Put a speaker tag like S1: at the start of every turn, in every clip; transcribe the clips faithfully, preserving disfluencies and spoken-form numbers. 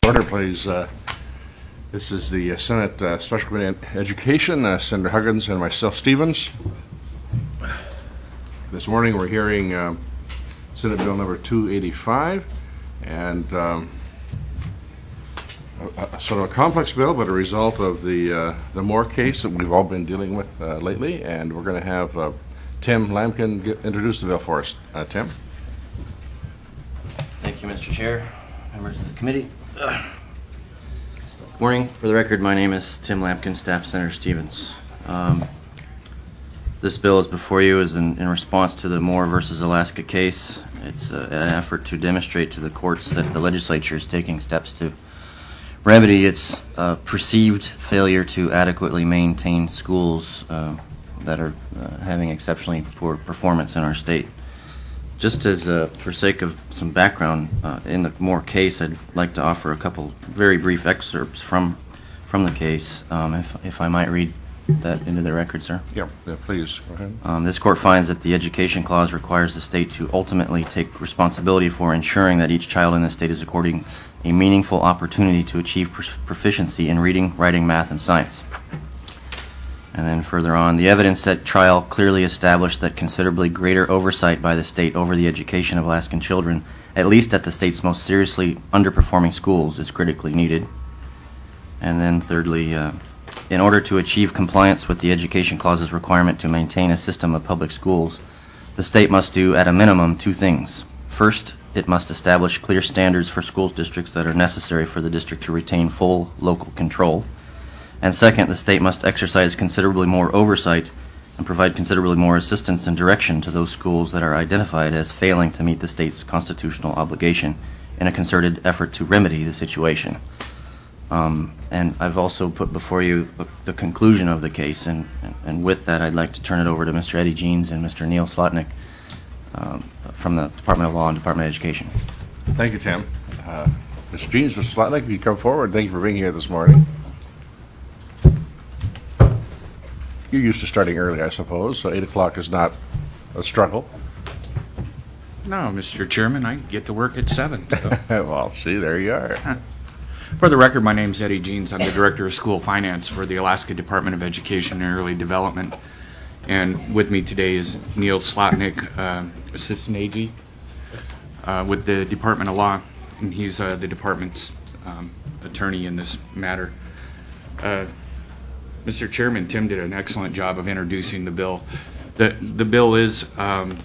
S1: order, please. Uh, this is the uh, Senate uh, Special Committee on Education, uh, Senator Huggins and myself, Stevens. This morning we're hearing uh, Senate Bill number two eighty-five, and um, a, a sort of a complex bill, but a result of the uh, the Moore case that we've all been dealing with uh, lately. And we're going to have uh, Tim Lampkin get, introduce the bill for us. Uh, Tim.
S2: Thank you, Mister Chair, members of the committee. Uh, morning. For the record, my name is Tim Lampkin, Staff Senator Stevens. Um, this bill is before you is in, in response to the Moore versus Alaska case. It's uh, an effort to demonstrate to the courts that the legislature is taking steps to remedy its uh, perceived failure to adequately maintain schools uh, that are uh, having exceptionally poor performance in our state. Just as uh, for sake of some background uh, in the Moore case, I'd like to offer a couple very brief excerpts from from the case, um, if, if I might read that into the record, sir.
S1: Yeah, yeah please. Go ahead.
S2: Um, this court finds that the Education Clause requires the state to ultimately take responsibility for ensuring that each child in the state is accorded a meaningful opportunity to achieve proficiency in reading, writing, math, and science. And then further on, the evidence at trial clearly established that considerably greater oversight by the state over the education of Alaskan children, at least at the state's most seriously underperforming schools, is critically needed. And then thirdly, uh, in order to achieve compliance with the Education Clause's requirement to maintain a system of public schools, the state must do at a minimum two things. First, it must establish clear standards for schools districts that are necessary for the district to retain full local control. And second, the state must exercise considerably more oversight and provide considerably more assistance and direction to those schools that are identified as failing to meet the state's constitutional obligation in a concerted effort to remedy the situation. Um, and I've also put before you the conclusion of the case, and, and, and with that I'd like to turn it over to Mister Eddie Jeans and Mister Neil Slotnick um, from the Department of Law and Department of Education.
S1: Thank you, Tim. Uh, Mister Jeans, Mister Slotnick, you come forward. Thank you for being here this morning. You're used to starting early, I suppose, so eight o'clock is not a struggle.
S3: No, Mister Chairman, I get to work at seven. So.
S1: Well, see, there you are.
S3: For the record, my name's Eddie Jeans. I'm the Director of School Finance for the Alaska Department of Education and Early Development. And with me today is Neil Slotnick, uh, Assistant A G uh, with the Department of Law, and he's uh, the department's um, attorney in this matter. Uh, Mister Chairman, Tim did an excellent job of introducing the bill. The, the bill is um,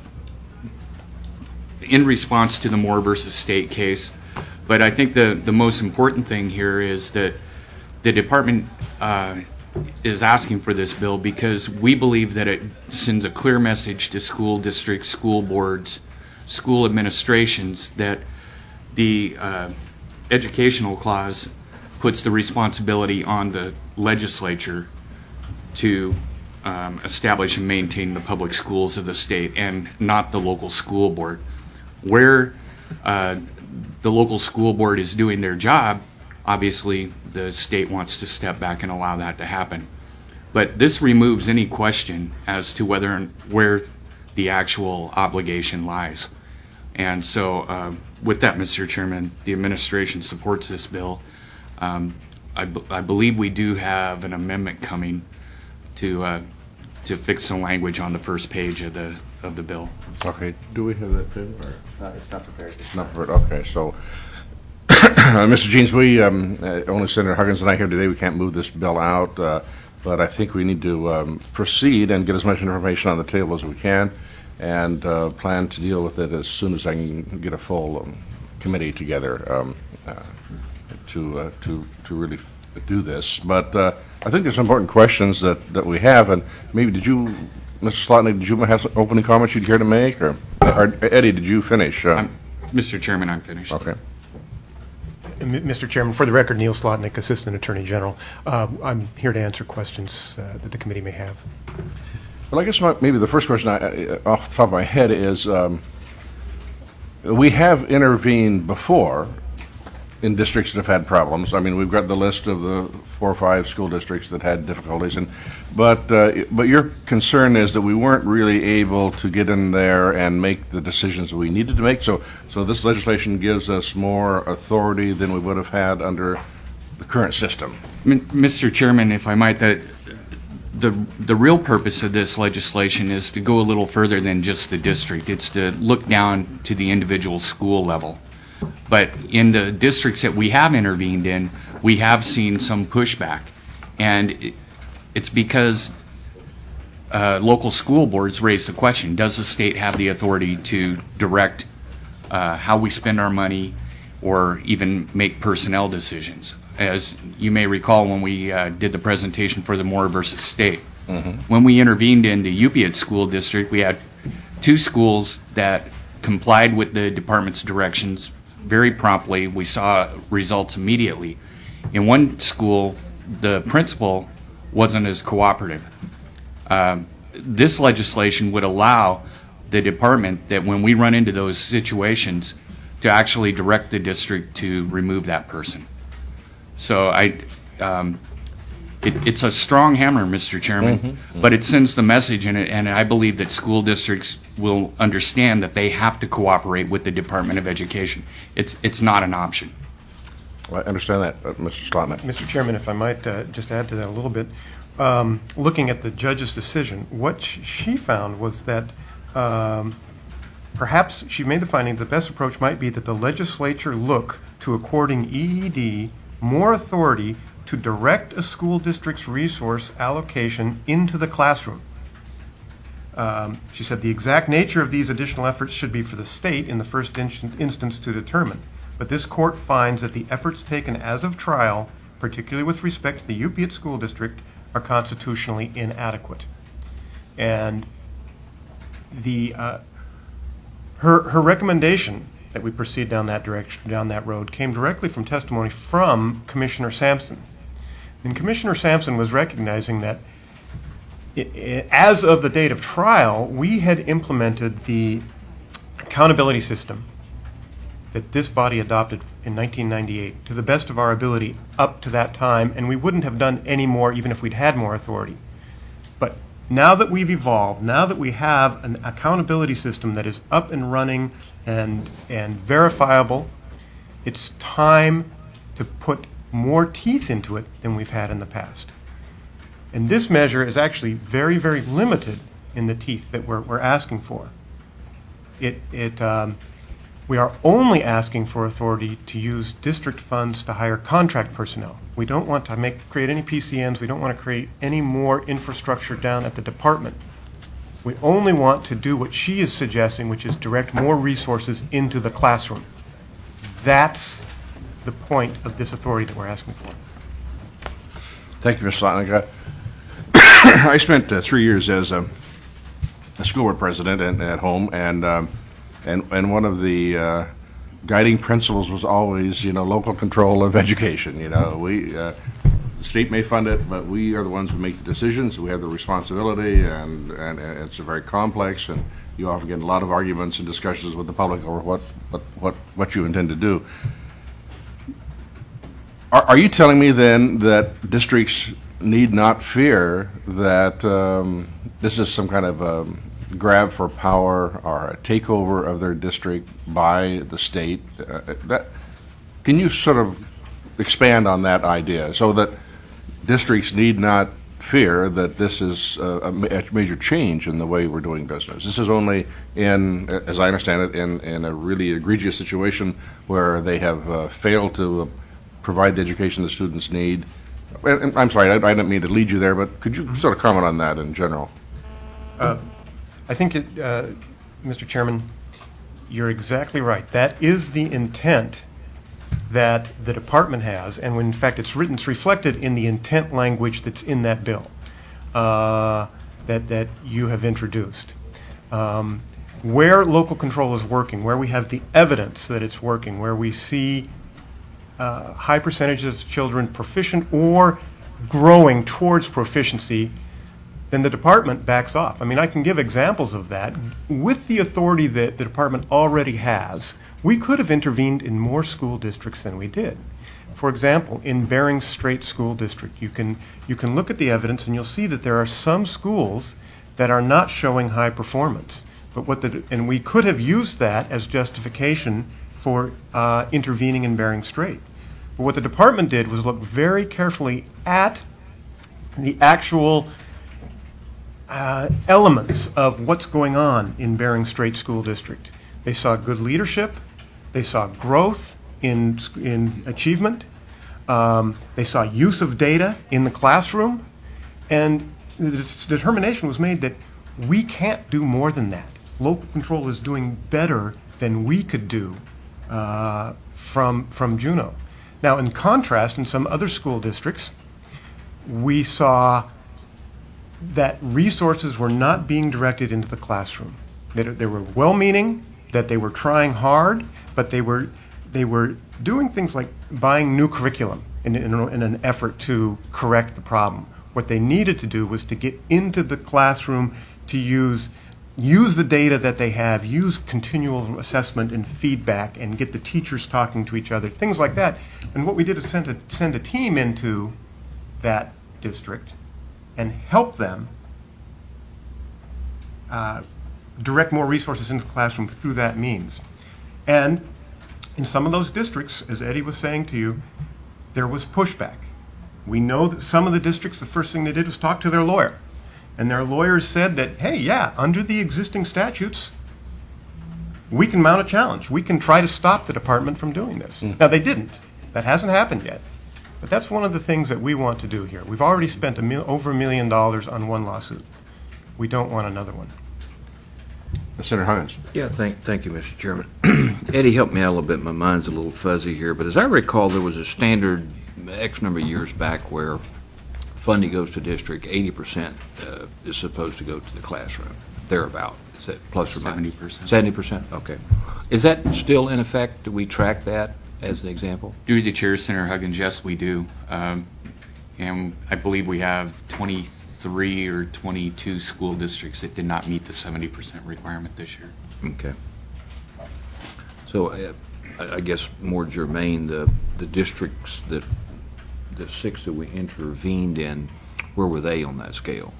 S3: in response to the Moore versus State case, but I think the, the most important thing here is that the department uh, is asking for this bill because we believe that it sends a clear message to school districts, school boards, school administrations that the uh, Educational Clause puts the responsibility on the legislature to um, establish and maintain the public schools of the state and not the local school board. Where uh, the local school board is doing their job, obviously the state wants to step back and allow that to happen. But this removes any question as to whether and where the actual obligation lies. And so uh, with that, Mister Chairman, the administration supports this bill. Um, I, b I believe we do have an amendment coming to uh, to fix some language on the first page of the of the bill.
S1: Okay. Do we have that, Tim?
S2: Uh, it's not prepared.
S1: It's not prepared. Okay. So, Mister Jeans, we um, uh, only Senator Huggins and I here today. We can't move this bill out, uh, but I think we need to um, proceed and get as much information on the table as we can, and uh, plan to deal with it as soon as I can get a full um, committee together. Um, uh, to uh, to to really do this, but uh, I think there's some important questions that, that we have, and maybe did you, Mister Slotnick, did you have some opening comments you'd care to make, or, or Eddie, did you finish? Uh,
S3: Mister Chairman, I'm finished.
S1: Okay.
S4: Mister Chairman, for the record, Neil Slotnick, Assistant Attorney General. Uh, I'm here to answer questions uh, that the committee may have.
S1: Well, I guess my, maybe the first question I, off the top of my head is, um, we have intervened before in districts that have had problems. I mean, we've got the list of the four or five school districts that had difficulties, and but uh, but your concern is that we weren't really able to get in there and make the decisions we needed to make. So, so this legislation gives us more authority than we would have had under the current system.
S3: Mister Chairman, if I might, the, the the real purpose of this legislation is to go a little further than just the district. It's to look down to the individual school level. But in the districts that we have intervened in, we have seen some pushback. And it's because uh, local school boards raised the question, does the state have the authority to direct uh, how we spend our money or even make personnel decisions? As you may recall when we uh, did the presentation for the Moore versus State, mm-hmm. when we intervened in the Upiat School District, we had two schools that complied with the department's directions very promptly. We saw results immediately. In one school, the principal wasn't as cooperative. Um, this legislation would allow the department that when we run into those situations to actually direct the district to remove that person. So I, um, it, it's a strong hammer, Mister Chairman, mm-hmm, mm-hmm. but it sends the message, and, it, and I believe that school districts will understand that they have to cooperate with the Department of Education. It's it's not an option.
S1: Well, I understand that, uh, Mister Slotnick.
S4: Mister Chairman, if I might uh, just add to that a little bit, um, looking at the judge's decision, what sh she found was that um, perhaps she made the finding the best approach might be that the legislature look to according E E D more authority to direct a school district's resource allocation into the classroom. Um, she said the exact nature of these additional efforts should be for the state in the first in instance to determine. But this court finds that the efforts taken as of trial, particularly with respect to the Upiat School District, are constitutionally inadequate. And the uh, her her recommendation that we proceed down that direction, down that road, came directly from testimony from Commissioner Sampson. And Commissioner Sampson was recognizing that it, it, as of the date of trial, we had implemented the accountability system that this body adopted in nineteen ninety-eight to the best of our ability up to that time, and we wouldn't have done any more even if we'd had more authority. But now that we've evolved, now that we have an accountability system that is up and running and, and verifiable, it's time to put more teeth into it than we've had in the past. And this measure is actually very, very limited in the teeth that we're, we're asking for. It, it, um, we are only asking for authority to use district funds to hire contract personnel. We don't want to make, create any P C Ns. We don't want to create any more infrastructure down at the department. We only want to do what she is suggesting, which is direct more resources into the classroom. That's the point of this authority that we're asking for.
S1: Thank you, Mister Slotnick. I spent uh, three years as a, a school board president and, at home, and um, and and one of the uh, guiding principles was always, you know, local control of education. You know, we uh, the state may fund it, but we are the ones who make the decisions. We have the responsibility, and, and and it's a very complex, and you often get a lot of arguments and discussions with the public over what what what, what you intend to do. Are, are you telling me then that districts need not fear that um, this is some kind of um, grab for power or a takeover of their district by the state? Uh, that, can you sort of expand on that idea so that districts need not fear that this is a, a major change in the way we're doing business? This is only in, as I understand it, in, in a really egregious situation where they have uh, failed to uh, provide the education the students need. And I'm sorry, I, I didn't mean to lead you there, but could you sort of comment on that in general?
S4: Uh, I think, it, uh, Mister Chairman, you're exactly right. That is the intent that the department has, and when in fact it's written, it's reflected in the intent language that's in that bill uh, that, that you have introduced. Um, where local control is working, where we have the evidence that it's working, where we see Uh, high percentages of children proficient or growing towards proficiency, then the department backs off. I mean, I can give examples of that. With the authority that the department already has, we could have intervened in more school districts than we did. For example, in Bering Strait School District, you can, you can look at the evidence and you'll see that there are some schools that are not showing high performance. But what the, and we could have used that as justification for uh, intervening in Bering Strait. But what the department did was look very carefully at the actual uh, elements of what's going on in Bering Strait School District. They saw good leadership. They saw growth in, in achievement. Um, they saw use of data in the classroom. And the determination was made that we can't do more than that. Local control is doing better than we could do uh, from, from Juneau. Now, in contrast, in some other school districts, we saw that resources were not being directed into the classroom. That they were well-meaning, that they were trying hard, but they were, they were doing things like buying new curriculum in, in, in an effort to correct the problem. What they needed to do was to get into the classroom to use use the data that they have, use continual assessment and feedback, and get the teachers talking to each other, things like that. And what we did is send a, send a team into that district and help them uh, direct more resources into the classroom through that means. And in some of those districts, as Eddie was saying to you, there was pushback. We know that some of the districts, the first thing they did was talk to their lawyer. And their lawyers said that, hey, yeah, under the existing statutes, we can mount a challenge. We can try to stop the department from doing this. Mm. Now, they didn't. That hasn't happened yet. But that's one of the things that we want to do here. We've already spent a mil over a million dollars on one lawsuit. We don't want another one.
S1: Senator Huggins.
S5: Yeah, thank, thank you, Mister Chairman. Eddie, help me out a little bit. My mind's a little fuzzy here. But as I recall, there was a standard X number of years back where funding goes to district, eighty percent uh, is supposed to go to the classroom, thereabout. Is that plus or minus?
S3: seventy percent.
S5: seventy percent? Okay. Is that still in effect? Do we track that as an example?
S3: Through the chair, Senator Huggins, yes, we do. Um, and I believe we have twenty-three or twenty-two school districts that did not meet the seventy percent requirement this year.
S5: Okay. So uh, I I guess more germane, the, the districts that the six that we intervened in, where were they on that scale?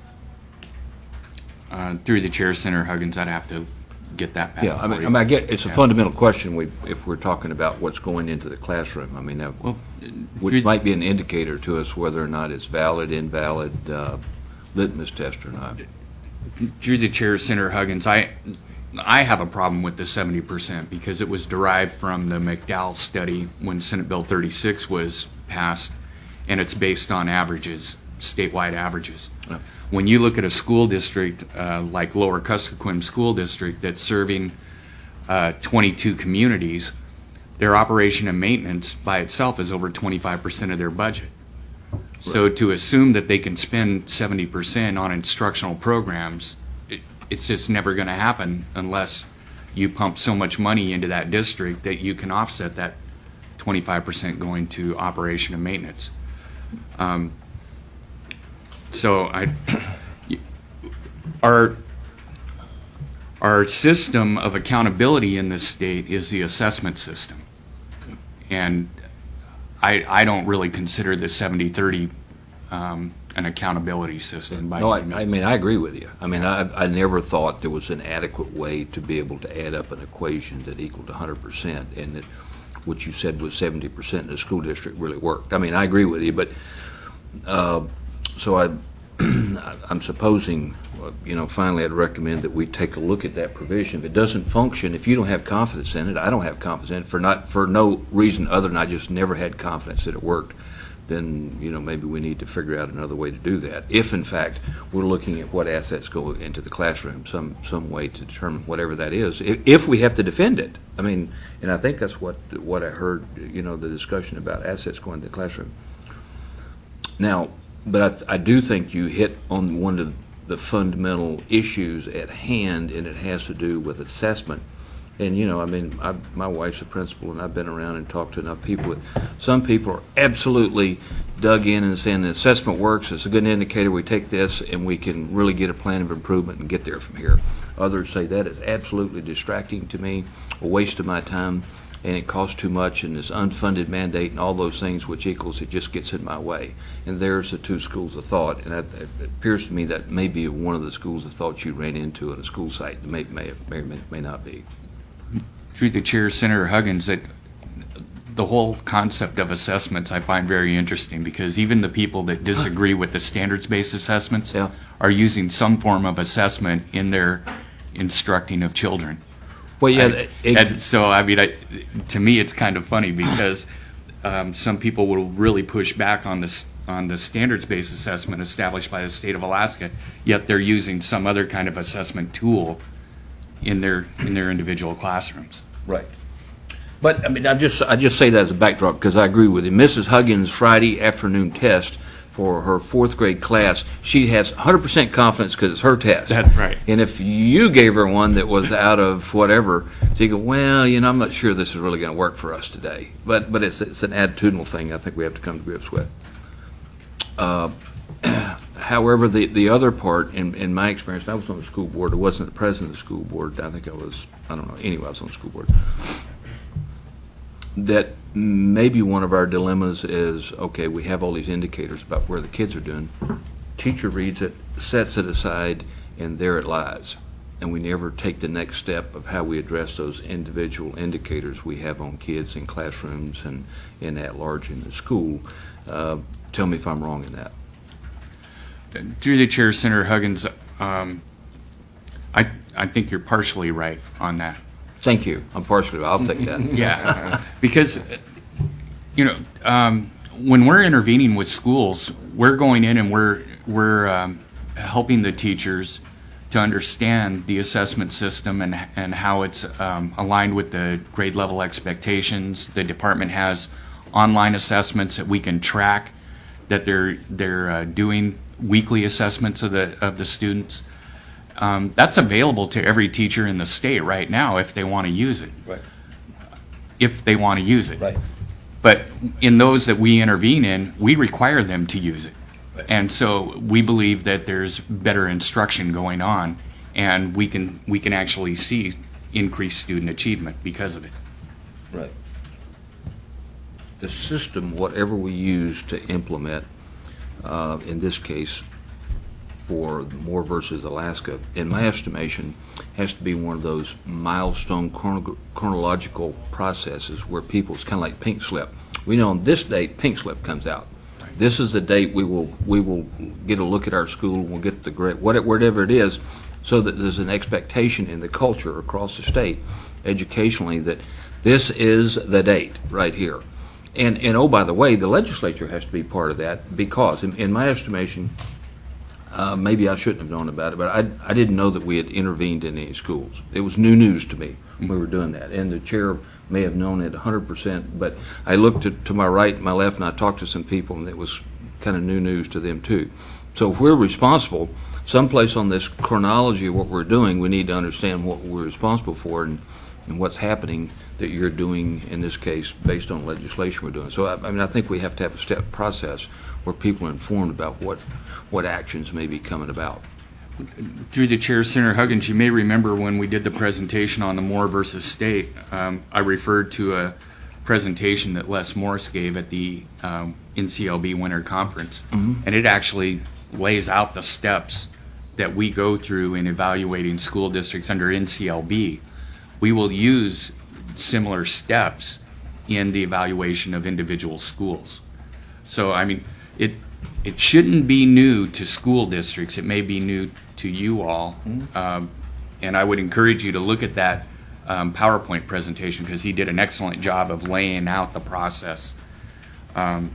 S3: Uh, through the chair, Senator Huggins, I'd have to get that back.
S5: Yeah, I mean,
S3: for
S5: I, mean, I get it's a
S3: Yeah.
S5: fundamental question. We, if we're talking about what's going into the classroom, I mean, that,
S3: Well,
S5: which
S3: through-
S5: might be an indicator to us whether or not it's valid, invalid, uh, litmus test or not.
S3: Through the chair, Senator Huggins, I I have a problem with the seventy percent because it was derived from the McDowell study when Senate Bill thirty-six was passed, and it's based on averages, statewide averages.
S5: Yeah.
S3: When you look at a school district uh, like Lower Kuskokwim School District that's serving uh, twenty-two communities, their operation and maintenance by itself is over twenty-five percent of their budget. So to assume that they can spend seventy percent on instructional programs, it, it's just never going to happen unless you pump so much money into that district that you can offset that twenty-five percent going to operation and maintenance. Um, so I, our, our system of accountability in this state is the assessment system. And I, I don't really consider the seventy thirty um, an accountability system by
S5: No, I,
S3: any means.
S5: I mean, I agree with you. I mean, I, I never thought there was an adequate way to be able to add up an equation that equaled one hundred percent, and that what you said was seventy percent in the school district really worked. I mean, I agree with you, but uh, so I, I'm supposing, uh, you know, finally I'd recommend that we take a look at that provision. If it doesn't function, if you don't have confidence in it, I don't have confidence in it for not for no reason other than I just never had confidence that it worked, then, you know, maybe we need to figure out another way to do that. If, in fact, we're looking at what assets go into the classroom, some some way to determine whatever that is, if, if we have to defend it. I mean, and I think that's what what I heard, you know, the discussion about assets going to the classroom. Now, but I, th I do think you hit on one of the fundamental issues at hand, and it has to do with assessment. And, you know, I mean, I, my wife's a principal, and I've been around and talked to enough people. Some people are absolutely dug in and saying the assessment works, it's a good indicator, we take this and we can really get a plan of improvement and get there from here. Others say that is absolutely distracting to me, a waste of my time, and it costs too much, and this unfunded mandate and all those things, which equals it just gets in my way. And there's the two schools of thought, and it appears to me that may be one of the schools of thought you ran into in a school site that may, may, may, may, may not be.
S3: Through the chair, Senator Huggins, that the whole concept of assessments I find very interesting, because even the people that disagree with the standards-based assessments
S5: Yeah.
S3: are using some form of assessment in their instructing of children.
S5: Well, yeah,
S3: I-
S5: ex-
S3: and so, I mean, I, to me, it's kind of funny because um, some people will really push back on this on the standards-based assessment established by the state of Alaska, yet they're using some other kind of assessment tool in their in their individual classrooms.
S5: Right. But I mean, I just I just say that as a backdrop because I agree with you. Missus Huggins' Friday afternoon test for her fourth grade class, she has one hundred percent confidence because it's her test.
S3: That's right.
S5: And if you gave her one that was out of whatever, so you go, well, you know, I'm not sure this is really going to work for us today. But but it's it's an attitudinal thing I think we have to come to grips with. Uh, however, the the other part, in in my experience, I was on the school board. I wasn't the president of the school board. I think I was, I don't know. Anyway, I was on the school board. That maybe one of our dilemmas is, okay, we have all these indicators about where the kids are doing. Teacher reads it, sets it aside, and there it lies. And we never take the next step of how we address those individual indicators we have on kids in classrooms and, and at large in the school. Uh, tell me if I'm wrong in that.
S3: Through the chair, Senator Huggins, um, I I think you're partially right on that.
S5: Thank you. I'm partially, I'll take that.
S3: Yeah, because, you know, um, when we're intervening with schools, we're going in and we're we're um, helping the teachers to understand the assessment system and and how it's um, aligned with the grade level expectations. The department has online assessments that we can track, that they're they're uh, doing weekly assessments of the of the students. Um, that's available to every teacher in the state right now if they want to use it.
S5: Right.
S3: If they want to use it.
S5: Right.
S3: But in those that we intervene in, we require them to use it.
S5: Right.
S3: And so we believe that there's better instruction going on, and we can we can actually see increased student achievement because of it.
S5: Right. The system, whatever we use to implement, uh, in this case, for Moore versus Alaska, in my estimation, has to be one of those milestone chrono- chronological processes where people, it's kind of like pink slip. We know on this date, pink slip comes out. Right. This is the date we will we will get a look at our school, we'll get the grade, whatever it is, so that there's an expectation in the culture across the state, educationally, that this is the date right here. And, and oh, by the way, the legislature has to be part of that because, in, in my estimation, Uh, maybe I shouldn't have known about it, but I, I didn't know that we had intervened in any schools. It was new news to me when we were doing that, and the chair may have known it one hundred percent, but I looked to, to my right and my left, and I talked to some people, and it was kind of new news to them, too. So if we're responsible, someplace on this chronology of what we're doing, we need to understand what we're responsible for and, and what's happening that you're doing, in this case, based on legislation we're doing. So, I, I mean, I think we have to have a step process where people are informed about what what actions may be coming about.
S3: Through the chair, Senator Huggins, you may remember when we did the presentation on the Moore versus State, um, I referred to a presentation that Les Morris gave at the um, N C L B Winter Conference, mm-hmm. and it actually lays out the steps that we go through in evaluating school districts under N C L B. We will use similar steps in the evaluation of individual schools. So, I mean, it it shouldn't be new to school districts. It may be new to you all. Mm-hmm. Um, and I would encourage you to look at that um, PowerPoint presentation because he did an excellent job of laying out the process. Um,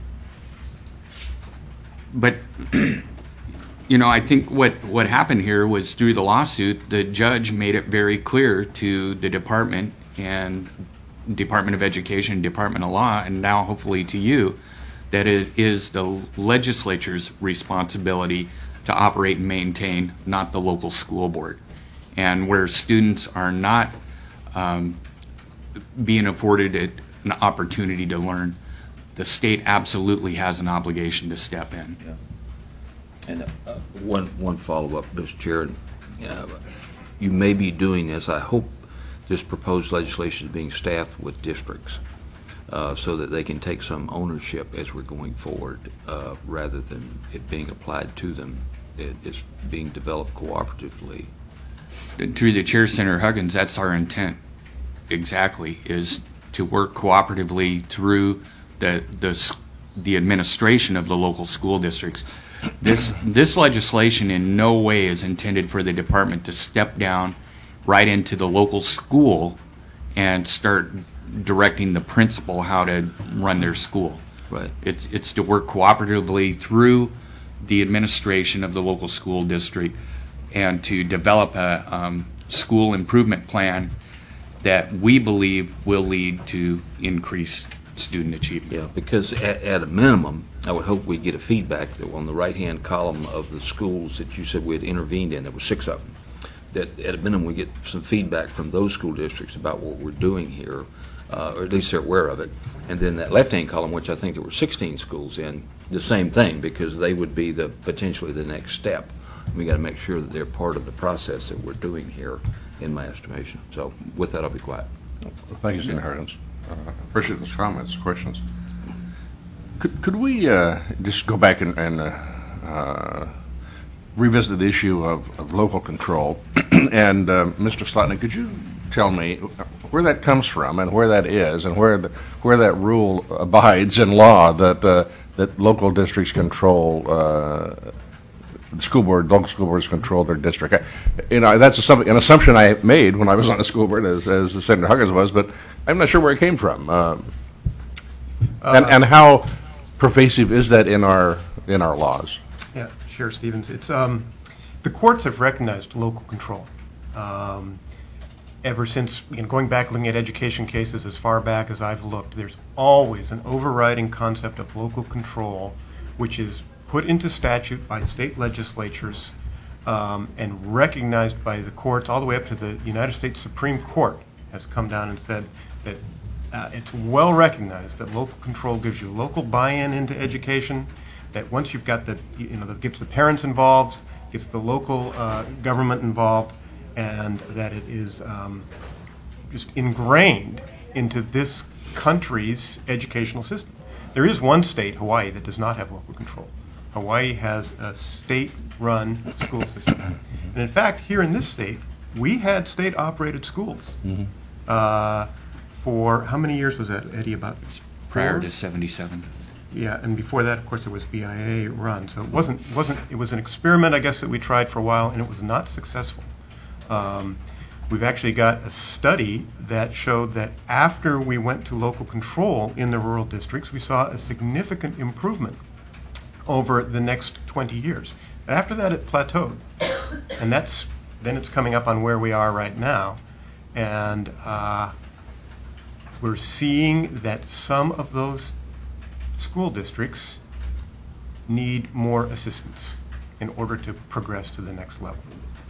S3: but, you know, I think what, what happened here was through the lawsuit, the judge made it very clear to the department and Department of Education, Department of Law, and now hopefully to you, that it is the legislature's responsibility to operate and maintain, not the local school board. And where students are not um, being afforded an opportunity to learn, the state absolutely has an obligation to step in.
S5: And uh, one, one follow-up, Mister Chair. Uh, you may be doing this. I hope this proposed legislation is being staffed with districts uh, so that they can take some ownership as we're going forward, uh, rather than it being applied to them. It is being developed cooperatively.
S3: Through the chair, Senator Huggins, that's our intent. Exactly, is to work cooperatively through the the the administration of the local school districts. This this legislation in no way is intended for the department to step down right into the local school and start directing the principal how to run their school.
S5: Right.
S3: It's it's to work cooperatively through the administration of the local school district and to develop a um, school improvement plan that we believe will lead to increased student achievement.
S5: Yeah, because at, at a minimum, I would hope we get a feedback that on the right-hand column of the schools that you said we had intervened in, there were six of them, that at a minimum we get some feedback from those school districts about what we're doing here, uh, or at least they're aware of it. And then that left-hand column, which I think there were sixteen schools in, the same thing, because they would be the potentially the next step. We got to make sure that they're part of the process that we're doing here, in my estimation. So with that, I'll be quiet.
S1: Well, thank you, Senator Huggins. Uh, appreciate those comments, questions. Could could we uh, just go back and, and uh, uh, revisit the issue of, of local control? And uh, Mister Slotnick, could you tell me where that comes from and where that is, and where the, where that rule abides in law that uh, that local districts control? Uh, The school board, local school boards control their district. I, you know, that's a, an assumption I made when I was on the school board, as, as Senator Huggins was, but I'm not sure where it came from. Um,
S4: Uh,
S1: and, and how pervasive is that in our in our laws?
S4: Yeah, Sheriff Stevens. It's um, the courts have recognized local control. Um, ever since, you know, going back looking at education cases as far back as I've looked, there's always an overriding concept of local control, which is put into statute by state legislatures um, and recognized by the courts all the way up to the United States Supreme Court has come down and said that uh, it's well recognized that local control gives you local buy-in into education, that once you've got the, you know, that gets the parents involved, gets the local uh, government involved, and that it is um, just ingrained into this country's educational system. There is one state, Hawaii, that does not have local control. Hawaii has a state-run school system. And in fact, here in this state, we had state-operated schools. Mm-hmm. uh, for, how many years was that, Eddie, about?
S3: Prior
S4: four?
S3: to seventy-seven.
S4: Yeah, and before that, of course, there was B I A run. So it wasn't, wasn't, it was an experiment, I guess, that we tried for a while, and it was not successful. Um, we've actually got a study that showed that after we went to local control in the rural districts, we saw a significant improvement over the next twenty years. But after that, it plateaued. And that's, then it's coming up on where we are right now. And uh, we're seeing that some of those school districts need more assistance in order to progress to the next level.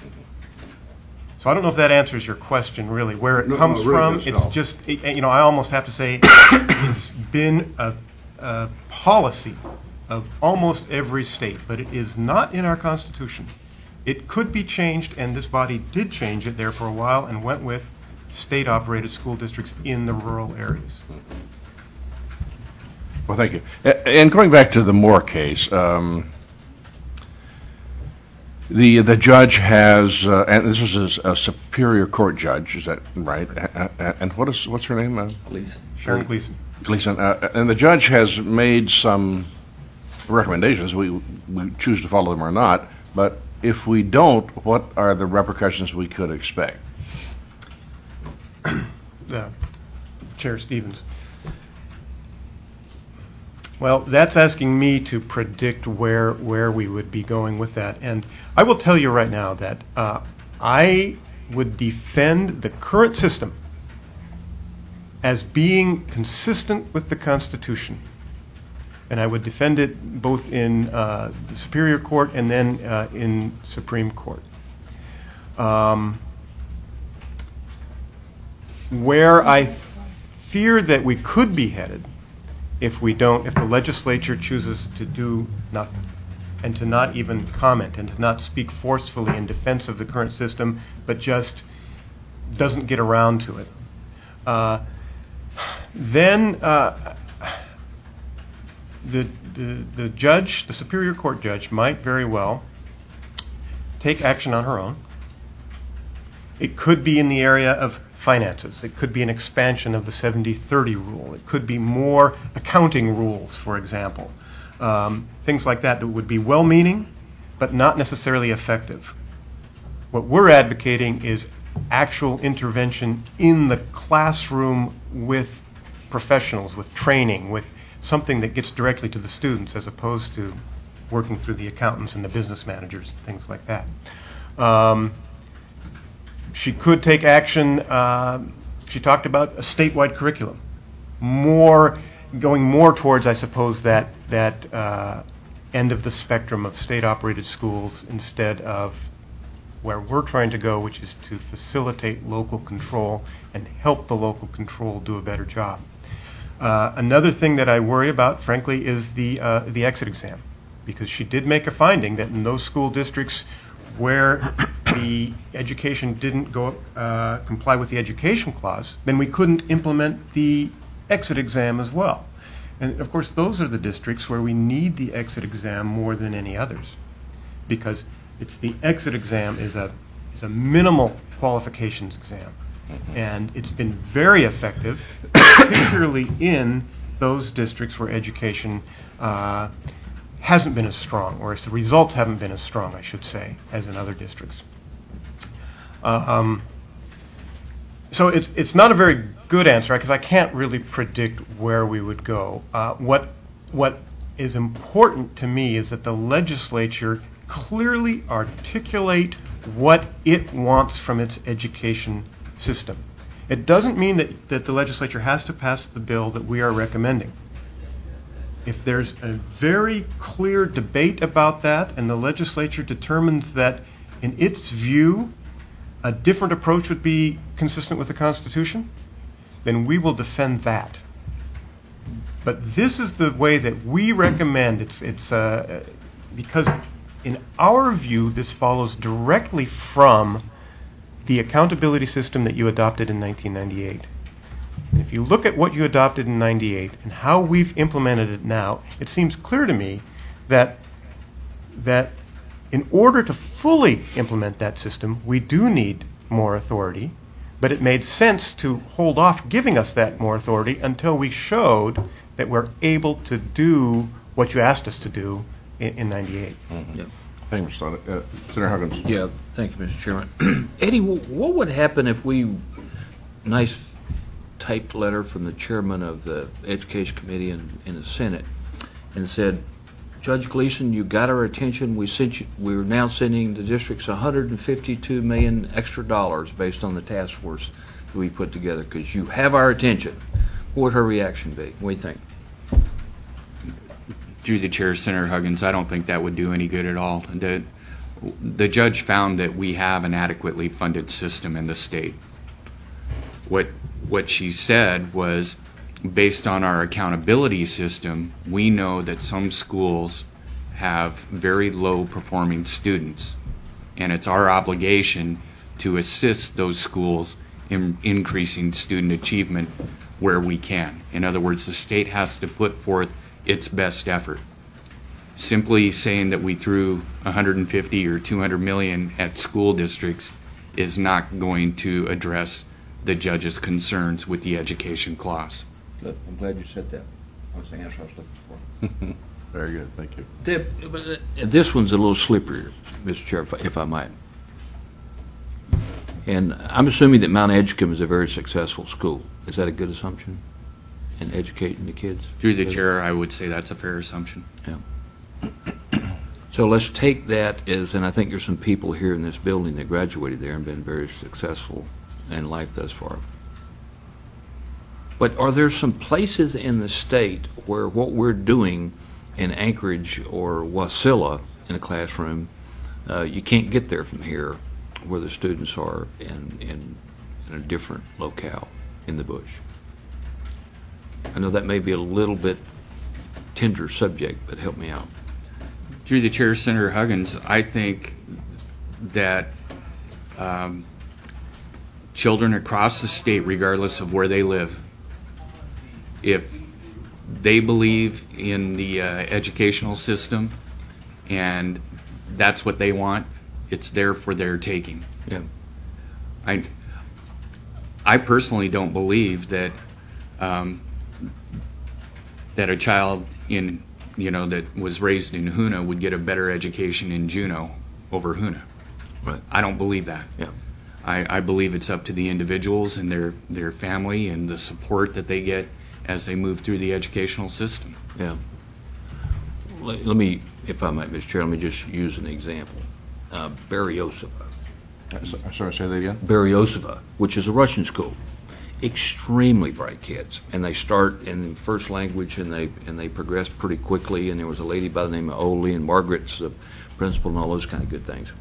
S4: So I don't know if that answers your question, really, where it
S1: No,
S4: comes
S1: no, it really
S4: from.
S1: does,
S4: It's
S1: no.
S4: just, it- you know, I almost have to say it's been a, a policy of almost every state, but it is not in our Constitution. It could be changed, and this body did change it there for a while and went with state-operated school districts in the rural areas.
S1: Well, thank you. A- And going back to the Moore case, um, the the judge has, uh, and this was a, a Superior Court judge, is that right? A- a- And what is what's her name? Uh,
S5: Please.
S4: Sharon Gleason.
S1: Gleason. Uh, and the judge has made some recommendations. We we choose to follow them or not. But if we don't, what are the repercussions we could expect?
S4: uh, Chair Stevens. Well, that's asking me to predict where where we would be going with that. And I will tell you right now that uh, I would defend the current system as being consistent with the Constitution. And I would defend it both in uh, the Superior Court and then uh, in Supreme Court. Um, where I fear that we could be headed if we don't, if the legislature chooses to do nothing and to not even comment and to not speak forcefully in defense of the current system, but just doesn't get around to it. Uh, then uh, the, the, the judge, the Superior Court judge, might very well take action on her own. It could be in the area of finances. It could be an expansion of the seventy thirty rule. It could be more accounting rules, for example. Um, things like that that would be well-meaning, but not necessarily effective. What we're advocating is actual intervention in the classroom with professionals, with training, with something that gets directly to the students as opposed to working through the accountants and the business managers, things like that. Um, she could take action. Uh, she talked about a statewide curriculum, more going more towards, I suppose, that that uh, end of the spectrum of state-operated schools instead of where we're trying to go, which is to facilitate local control and help the local control do a better job. Uh, another thing that I worry about, frankly, is the uh, the exit exam, because she did make a finding that in those school districts where the education didn't go uh, comply with the education clause, then we couldn't implement the exit exam as well. And of course, those are the districts where we need the exit exam more than any others, because it's the exit exam is a is a minimal qualifications exam, and it's been very effective, particularly in those districts where education uh, hasn't been as strong, or as the results haven't been as strong, I should say, as in other districts. Uh, um, so it's it's not a very good answer, because I can't really predict where we would go. Uh, what what is important to me is that the legislature clearly articulate what it wants from its education system. It doesn't mean that, that the legislature has to pass the bill that we are recommending. If there's a very clear debate about that and the legislature determines that, in its view, a different approach would be consistent with the Constitution, then we will defend that. But this is the way that we recommend. It's, it's uh, because in our view, this follows directly from the accountability system that you adopted in nineteen ninety-eight. And if you look at what you adopted in ninety-eight and how we've implemented it now, it seems clear to me that that in order to fully implement that system, we do need more authority, but it made sense to hold off giving us that more authority until we showed that we're able to do what you asked us to do in, in ninety-eight.
S5: Mm-hmm. Yep.
S1: Thank you, Mister Slaughter. Uh, Senator Huggins.
S5: Yeah, thank you, Mister Chairman. Eddie, what would happen if we, nice typed letter from the chairman of the Education Committee in, in the Senate, and said, Judge Gleason, you got our attention. We sent you, we're now sending the districts one hundred fifty-two million dollars extra dollars based on the task force that we put together because you have our attention. What would her reaction be? What do you think?
S3: Through the chair, Senator Huggins, I don't think that would do any good at all. The, the judge found that we have an adequately funded system in the state. What, what she said was, based on our accountability system, we know that some schools have very low performing students, and it's our obligation to assist those schools in increasing student achievement where we can. In other words, the state has to put forth its best effort. Simply saying that we threw one hundred fifty or two hundred million at school districts is not going to address the judge's concerns with the education clause.
S5: Good. I'm glad you said that. That was the answer I was looking for.
S1: Very good. Thank you.
S5: The, this one's a little slipperier, Mister Chair, if I, if I might. And I'm assuming that Mount Edgecombe is a very successful school. Is that a good assumption in educating the kids?
S3: Through the chair, I would say that's a fair assumption.
S5: Yeah. So let's take that as, and I think there's some people here in this building that graduated there and been very successful in life thus far. But are there some places in the state where what we're doing in Anchorage or Wasilla in a classroom, uh, you can't get there from here, where the students are in, in, in a different locale in the bush? I know that may be a little bit tender subject, but help me out.
S3: Through the chair, Senator Huggins, I think that um, children across the state, regardless of where they live, if they believe in the uh, educational system and that's what they want, it's there for their taking.
S5: Yeah.
S3: I, I personally don't believe that um, that a child in you know that was raised in Hoonah would get a better education in Juneau over Hoonah.
S5: Right.
S3: I don't believe that.
S5: Yeah.
S3: I, I believe it's up to the individuals and their their family and the support that they get as they move through the educational system.
S5: Yeah. Let, let me, if I might, Mister Chair, let me just use an example. Uh, Beryosova.
S1: Uh, so- Sorry, say that again?
S5: Beryosova, which is a Russian school. Extremely bright kids, and they start in the first language, and they and they progress pretty quickly. And there was a lady by the name of Oli, and Margaret's the principal, and all those kind of good things.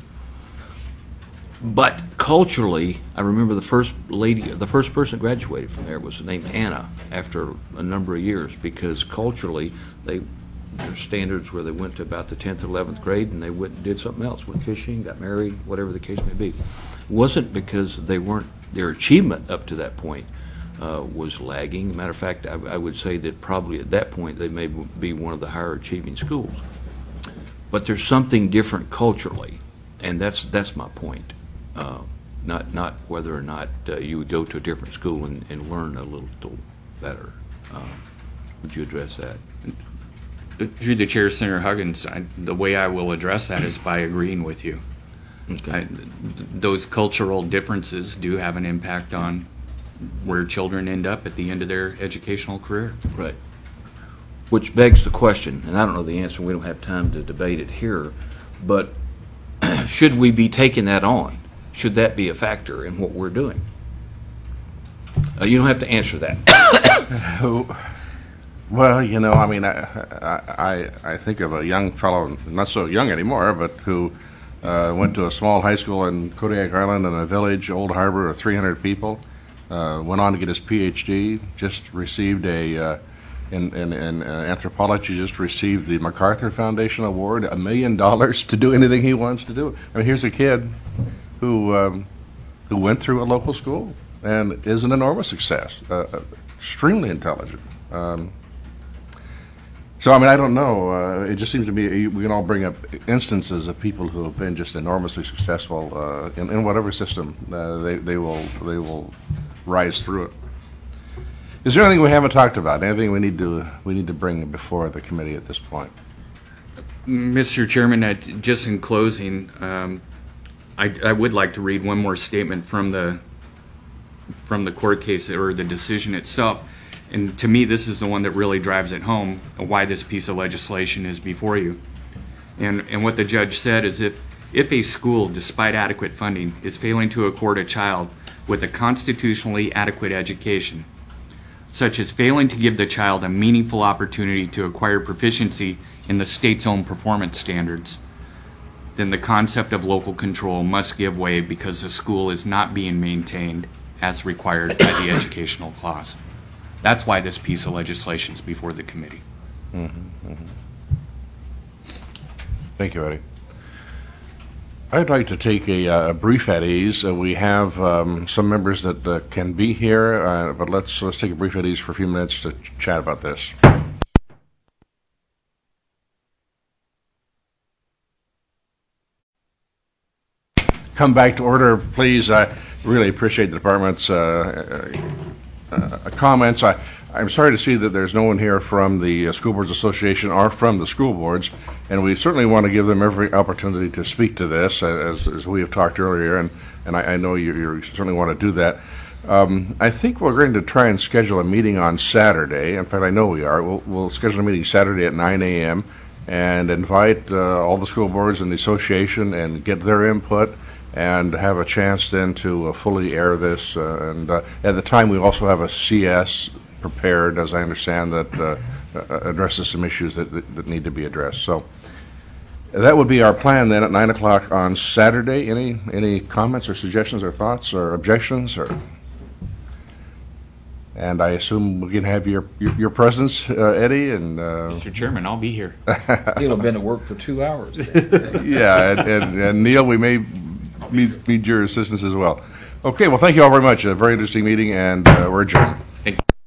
S5: But culturally, I remember the first lady, the first person that graduated from there was named Anna after a number of years, because culturally, they their standards were they went to about the tenth or eleventh grade, and they went and did something else, went fishing, got married, whatever the case may be. It wasn't because they weren't, their achievement up to that point uh, was lagging. Matter of fact, I, I would say that probably at that point they may be one of the higher achieving schools. But there's something different culturally, and that's that's my point. Uh, not not whether or not uh, you would go to a different school and, and learn a little better. Um, would you address that?
S3: Through the chair, Senator Huggins, I, the way I will address that is by agreeing with you.
S5: Okay.
S3: I, th- those cultural differences do have an impact on where children end up at the end of their educational career.
S5: Right. Which begs the question, and I don't know the answer, we don't have time to debate it here, but should we be taking that on? Should that be a factor in what we're doing? Uh, you don't have to answer that.
S1: Well, you know, I mean, I, I, I think of a young fellow, not so young anymore, but who uh, went to a small high school in Kodiak Island in a village, Old Harbor, of three hundred people, uh, went on to get his P H D, just received a, uh, in, in, in uh, anthropology, just received the MacArthur Foundation Award, a million dollars to do anything he wants to do. I mean, here's a kid who, um, who went through a local school and is an enormous success, uh, extremely intelligent. Um, So, I mean, I don't know. Uh, it just seems to me we can all bring up instances of people who have been just enormously successful uh, in, in whatever system uh, they, they will they will rise through it. Is there anything we haven't talked about? Anything we need to we need to bring before the committee at this point?
S3: Mister Chairman, uh, just in closing, um, I, I would like to read one more statement from the from the court case or the decision itself. And to me, this is the one that really drives it home why this piece of legislation is before you. And, and what the judge said is if, if a school, despite adequate funding, is failing to accord a child with a constitutionally adequate education, such as failing to give the child a meaningful opportunity to acquire proficiency in the state's own performance standards, then the concept of local control must give way because the school is not being maintained as required by the educational clause. That's why this piece of legislation is before the committee.
S1: Mm-hmm, mm-hmm. Thank you, Eddie. I'd like to take a, uh, a brief at ease. Uh, we have um, some members that uh, can be here, uh, but let's let's take a brief at ease for a few minutes to ch- chat about this. Come back to order, please. I really appreciate the department's uh, uh, uh, comments. I, I'm sorry to see that there's no one here from the uh, School Boards Association or from the school boards, and we certainly want to give them every opportunity to speak to this, as, as we have talked earlier, and, and I, I know you, you certainly want to do that. Um, I think we're going to try and schedule a meeting on Saturday. In fact, I know we are. We'll, we'll schedule a meeting Saturday at nine a.m. and invite uh, all the school boards and the association and get their input and have a chance then to uh, fully air this. Uh, and uh, at the time, we also have a C S prepared, as I understand, that uh, uh, addresses some issues that, that, that need to be addressed. So that would be our plan then at nine o'clock on Saturday. Any any comments or suggestions or thoughts or objections? Or And I assume we can have your your, your presence, uh, Eddie, and uh,
S3: Mister Chairman, I'll be here.
S5: He'll have been at work for two hours.
S1: yeah, and, and, and Neil, we may need, need your assistance as well. Okay, well, thank you all very much. A very interesting meeting, and uh, we're adjourned.
S3: Thank you.